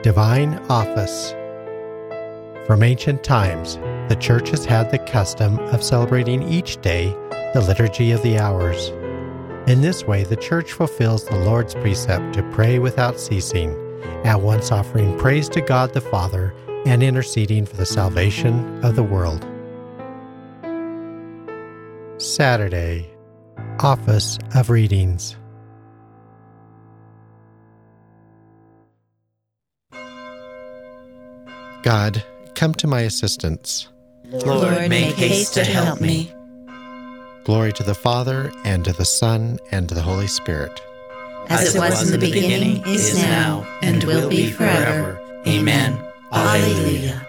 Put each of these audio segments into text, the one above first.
Divine Office. From ancient times, the Church has had the custom of celebrating each day the Liturgy of the Hours. In this way, the Church fulfills the Lord's precept to pray without ceasing, at once offering praise to God the Father and interceding for the salvation of the world. Saturday, Office of Readings. God, come to my assistance. Lord, make haste to help me. Glory to the Father, and to the Son, and to the Holy Spirit. As it was in the beginning, is now, and will be forever. Amen. Alleluia.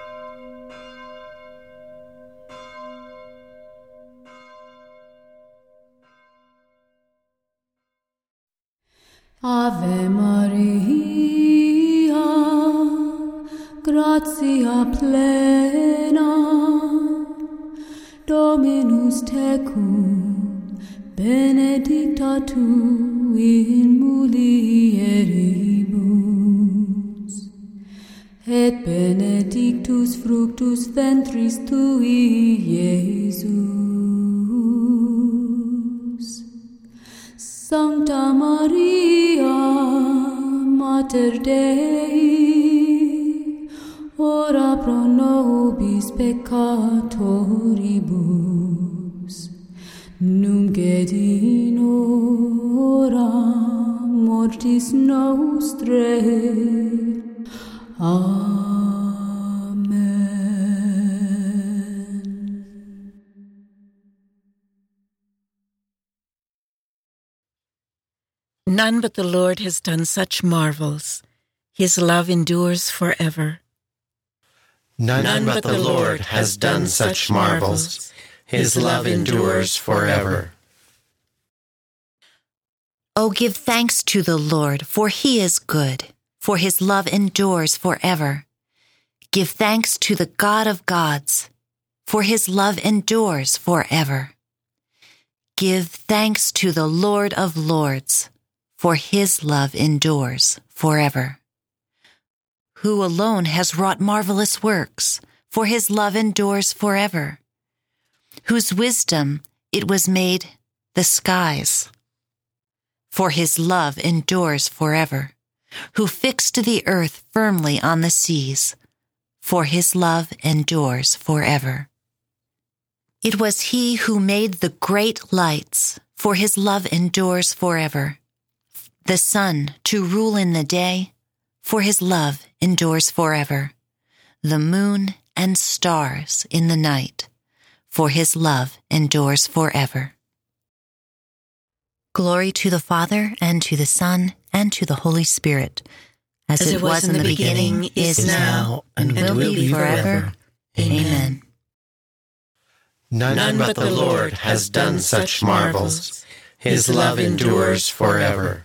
Ave Maria, gratia plena, Dominus tecum, benedicta tu in mulieribus, et benedictus fructus ventris tui, Iesus. Sancta Maria, Mater Dei, ora pro nobis peccatoribus, nunc et in hora mortis nostrae. Amen. None but the Lord has done such marvels. His love endures forever. None but the Lord has done such marvels. His love endures forever. O give thanks to the Lord, for he is good, for his love endures forever. Give thanks to the God of gods, for his love endures forever. Give thanks to the Lord of lords, for his love endures forever. Who alone has wrought marvelous works, for his love endures forever. Whose wisdom it was made the skies, for his love endures forever. Who fixed the earth firmly on the seas, for his love endures forever. It was he who made the great lights, for his love endures forever. The sun to rule in the day, for his love endures forever. The moon and stars in the night, for his love endures forever. Glory to the Father, and to the Son, and to the Holy Spirit, as it was in the beginning, is now, and will be forever. Amen. None but the Lord has done such marvels. His love endures forever.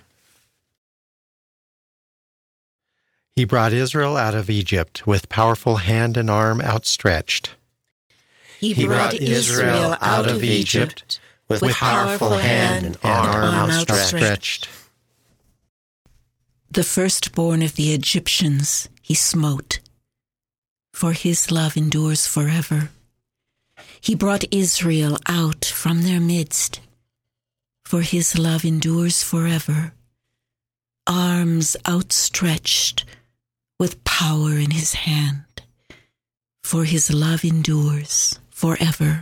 He brought Israel out of Egypt with powerful hand and arm outstretched. He brought Israel out of Egypt with powerful hand and arm outstretched. The firstborn of the Egyptians he smote, for his love endures forever. He brought Israel out from their midst, for his love endures forever. Arms outstretched, with power in his hand, for his love endures forever.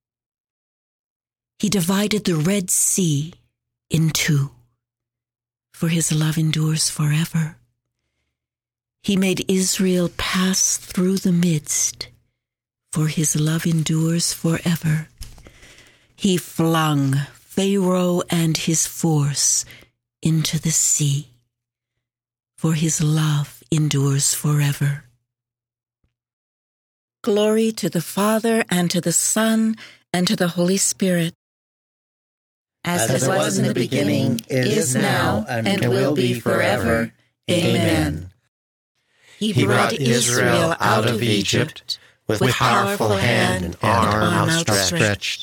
He divided the Red Sea in two, for his love endures forever. He made Israel pass through the midst, for his love endures forever. He flung Pharaoh and his force into the sea, for his love endures forever. Glory to the Father, and to the Son, and to the Holy Spirit. As it was in the beginning, is now, and will be forever. Amen. He brought Israel out of Egypt with powerful hand and arm outstretched.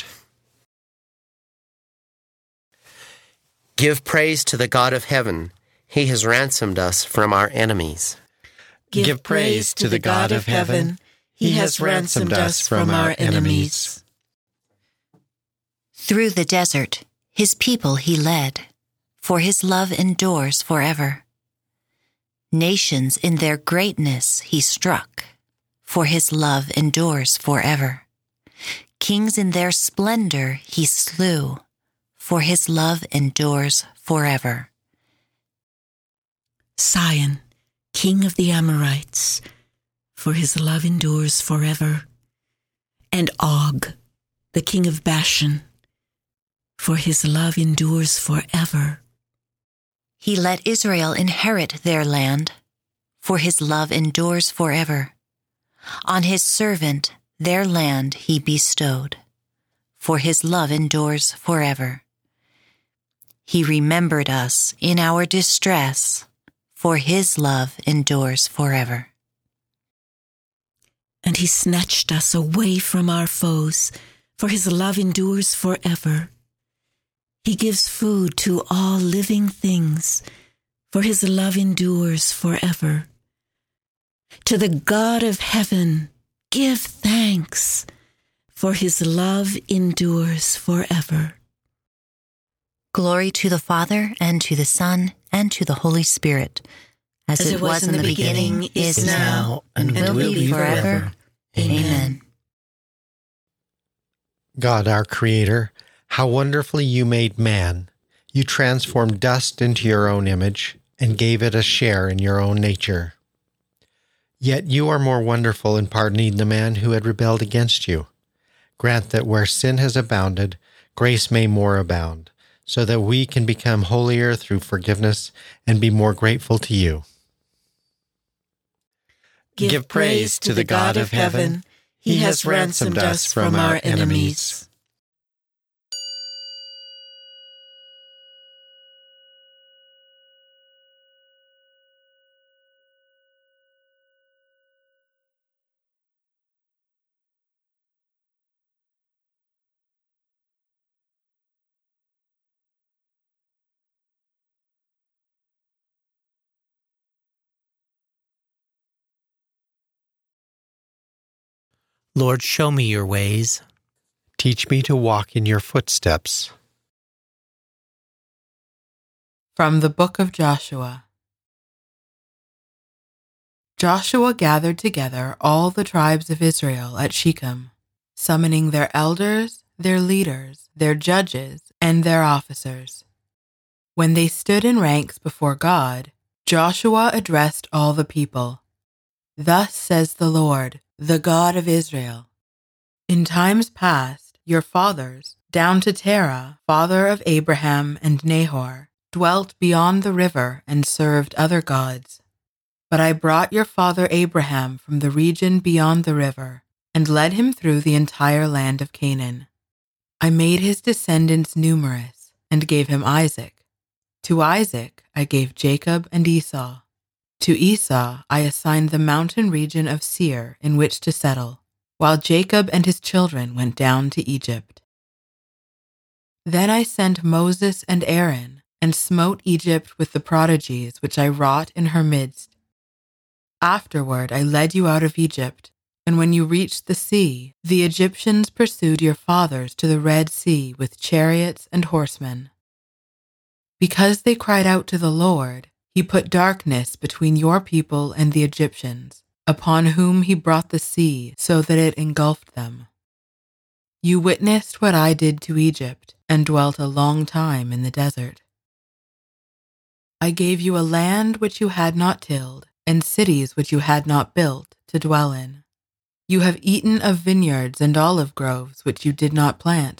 Give praise to the God of heaven. He has ransomed us from our enemies. Give praise to the God of heaven. He has ransomed us from our enemies. Through the desert, his people he led, for his love endures forever. Nations in their greatness he struck, for his love endures forever. Kings in their splendor he slew, for his love endures forever. Sion, king of the Amorites, for his love endures forever. And Og, the king of Bashan, for his love endures forever. He let Israel inherit their land, for his love endures forever. On his servant their land he bestowed, for his love endures forever. He remembered us in our distress, for his love endures forever. And he snatched us away from our foes, for his love endures forever. He gives food to all living things, for his love endures forever. To the God of heaven, give thanks, for his love endures forever. Glory to the Father, and to the Son, and to the Holy Spirit, as it was in the beginning, is now, and will be forever. Amen. God, our Creator, how wonderfully you made man. You transformed dust into your own image and gave it a share in your own nature. Yet you are more wonderful in pardoning the man who had rebelled against you. Grant that where sin has abounded, grace may more abound, so that we can become holier through forgiveness and be more grateful to you. Give praise to the God of heaven. He has ransomed us from our enemies. Lord, show me your ways. Teach me to walk in your footsteps. From the book of Joshua. Joshua gathered together all the tribes of Israel at Shechem, summoning their elders, their leaders, their judges, and their officers. When they stood in ranks before God, Joshua addressed all the people. Thus says the Lord, the God of Israel. In times past, your fathers, down to Terah, father of Abraham and Nahor, dwelt beyond the river and served other gods. But I brought your father Abraham from the region beyond the river and led him through the entire land of Canaan. I made his descendants numerous and gave him Isaac. To Isaac I gave Jacob and Esau. To Esau I assigned the mountain region of Seir in which to settle, while Jacob and his children went down to Egypt. Then I sent Moses and Aaron, and smote Egypt with the prodigies which I wrought in her midst. Afterward I led you out of Egypt, and when you reached the sea, the Egyptians pursued your fathers to the Red Sea with chariots and horsemen. Because they cried out to the Lord, he put darkness between your people and the Egyptians, upon whom he brought the sea so that it engulfed them. You witnessed what I did to Egypt, and dwelt a long time in the desert. I gave you a land which you had not tilled, and cities which you had not built, to dwell in. You have eaten of vineyards and olive groves which you did not plant.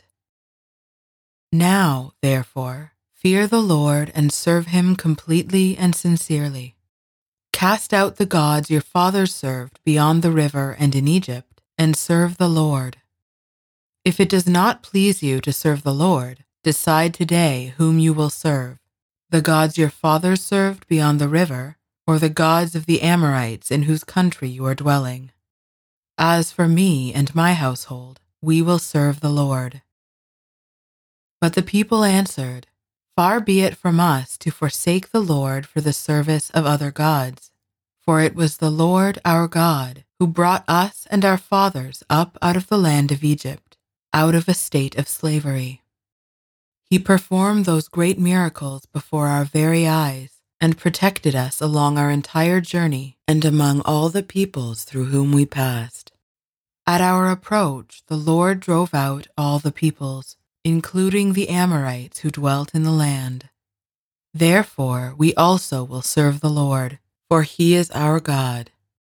Now, therefore, fear the Lord and serve him completely and sincerely. Cast out the gods your fathers served beyond the river and in Egypt, and serve the Lord. If it does not please you to serve the Lord, decide today whom you will serve, the gods your fathers served beyond the river, or the gods of the Amorites in whose country you are dwelling. As for me and my household, we will serve the Lord. But the people answered, Far be it from us to forsake the Lord for the service of other gods. For it was the Lord our God who brought us and our fathers up out of the land of Egypt, out of a state of slavery. He performed those great miracles before our very eyes and protected us along our entire journey and among all the peoples through whom we passed. At our approach, the Lord drove out all the peoples, including the Amorites who dwelt in the land. Therefore, we also will serve the Lord, for he is our God.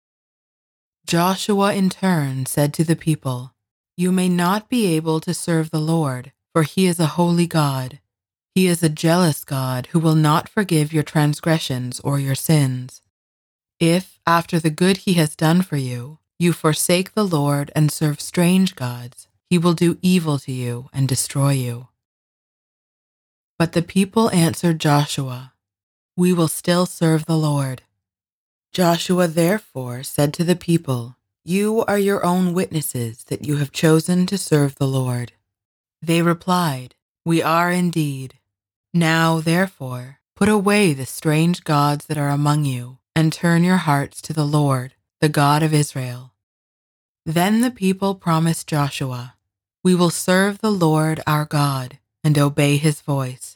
Joshua in turn said to the people, "You may not be able to serve the Lord, for he is a holy God. He is a jealous God who will not forgive your transgressions or your sins. If, after the good he has done for you, you forsake the Lord and serve strange gods, he will do evil to you and destroy you." But the people answered Joshua, "We will still serve the Lord." Joshua therefore said to the people, "You are your own witnesses that you have chosen to serve the Lord." They replied, "We are indeed. Now, therefore, put away the strange gods that are among you, and turn your hearts to the Lord, the God of Israel." Then the people promised Joshua, "We will serve the Lord our God and obey his voice."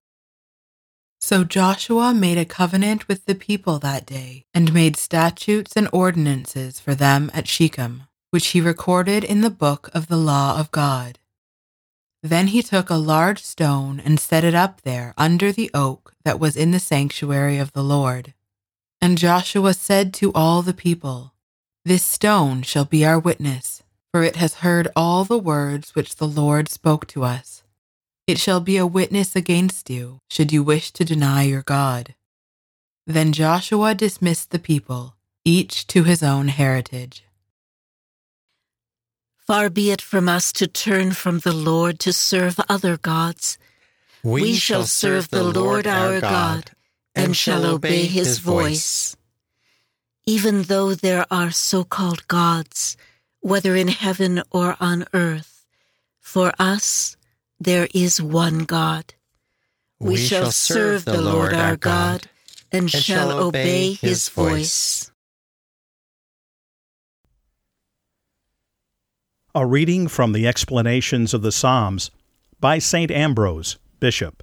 So Joshua made a covenant with the people that day and made statutes and ordinances for them at Shechem, which he recorded in the book of the law of God. Then he took a large stone and set it up there under the oak that was in the sanctuary of the Lord. And Joshua said to all the people, "This stone shall be our witness, for it has heard all the words which the Lord spoke to us. It shall be a witness against you, should you wish to deny your God." Then Joshua dismissed the people, each to his own heritage. Far be it from us to turn from the Lord to serve other gods. We shall serve the Lord our God, and shall obey his voice. Even though there are so-called gods, whether in heaven or on earth, for us there is one God. We shall serve the Lord our God, and shall obey his voice. A reading from the Explanations of the Psalms by St. Ambrose, Bishop.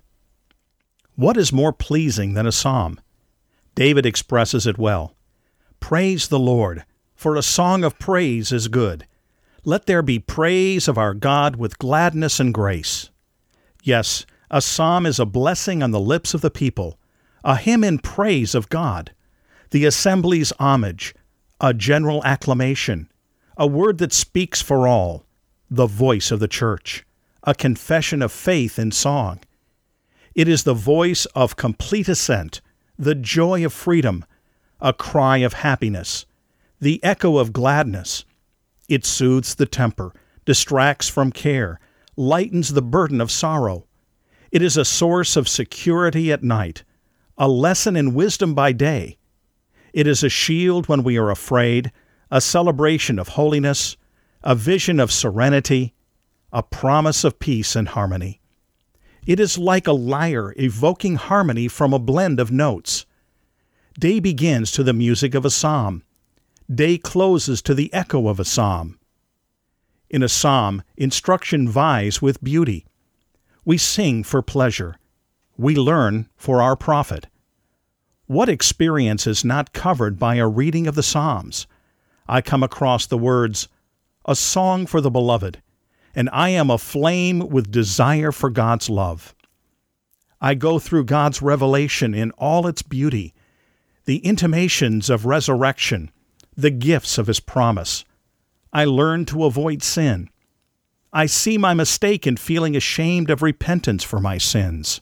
What is more pleasing than a psalm? David expresses it well. Praise the Lord, for a song of praise is good. Let there be praise of our God with gladness and grace. Yes, a psalm is a blessing on the lips of the people, a hymn in praise of God, the assembly's homage, a general acclamation, a word that speaks for all, the voice of the church, a confession of faith in song. It is the voice of complete assent, the joy of freedom, a cry of happiness, the echo of gladness. It soothes the temper, distracts from care, lightens the burden of sorrow. It is a source of security at night, a lesson in wisdom by day. It is a shield when we are afraid, a celebration of holiness, a vision of serenity, a promise of peace and harmony. It is like a lyre evoking harmony from a blend of notes. Day begins to the music of a psalm. Day closes to the echo of a psalm. In a psalm, instruction vies with beauty. We sing for pleasure. We learn for our profit. What experience is not covered by a reading of the Psalms? I come across the words, "A song for the beloved," and I am aflame with desire for God's love. I go through God's revelation in all its beauty, the intimations of resurrection, the gifts of his promise. I learn to avoid sin. I see my mistake in feeling ashamed of repentance for my sins.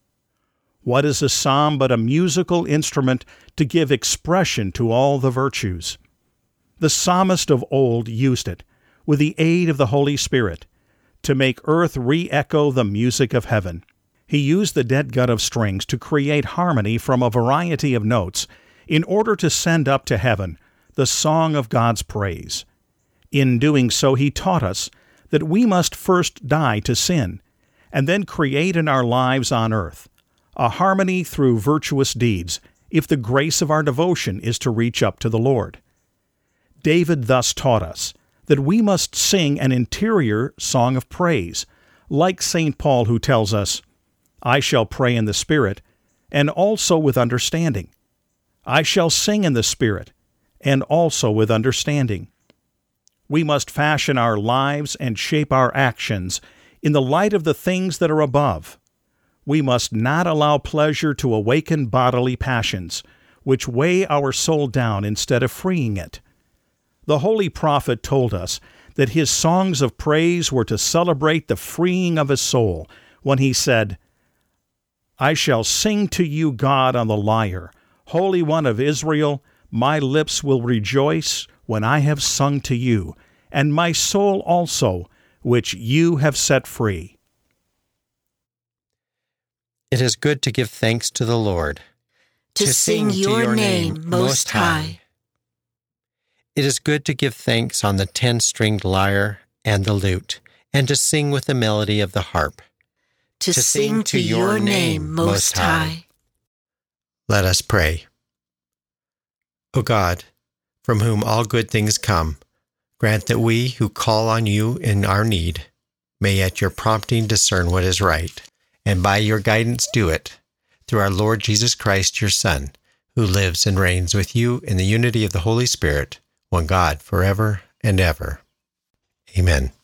What is a psalm but a musical instrument to give expression to all the virtues? The psalmist of old used it, with the aid of the Holy Spirit, to make earth re-echo the music of heaven. He used the dead gut of strings to create harmony from a variety of notes in order to send up to heaven the song of God's praise. In doing so, he taught us that we must first die to sin, and then create in our lives on earth a harmony through virtuous deeds if the grace of our devotion is to reach up to the Lord. David thus taught us that we must sing an interior song of praise, like St. Paul, who tells us, "I shall pray in the Spirit, and also with understanding. I shall sing in the Spirit, and also with understanding." We must fashion our lives and shape our actions in the light of the things that are above. We must not allow pleasure to awaken bodily passions, which weigh our soul down instead of freeing it. The holy prophet told us that his songs of praise were to celebrate the freeing of his soul when he said, "I shall sing to you, God, on the lyre. Holy One of Israel, my lips will rejoice when I have sung to you, and my soul also, which you have set free." It is good to give thanks to the Lord, to sing your name most high. It is good to give thanks on the 10-stringed lyre and the lute, and to sing with the melody of the harp. To sing to your name most high. Let us pray. O God, from whom all good things come, grant that we who call on you in our need may at your prompting discern what is right, and by your guidance do it, through our Lord Jesus Christ, your Son, who lives and reigns with you in the unity of the Holy Spirit, one God, forever and ever. Amen.